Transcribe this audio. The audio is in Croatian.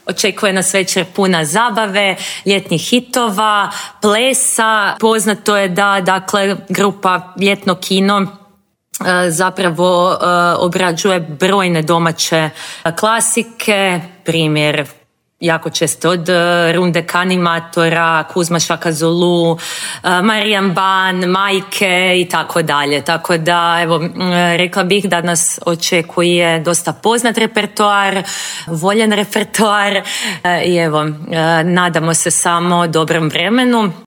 Očekuje nas večer puna zabave, ljetnih hitova, plesa. Poznato je da, dakle, grupa Ljetno kino zapravo obrađuje brojne domaće klasike, primjer jako često od Runde Kanimatora, Kuzma Šaka Zulu, Marijan Ban, Majke i tako dalje. Tako da, evo, rekla bih da nas očekuje dosta poznat repertoar, voljen repertoar i evo, nadamo se samo dobrom vremenu.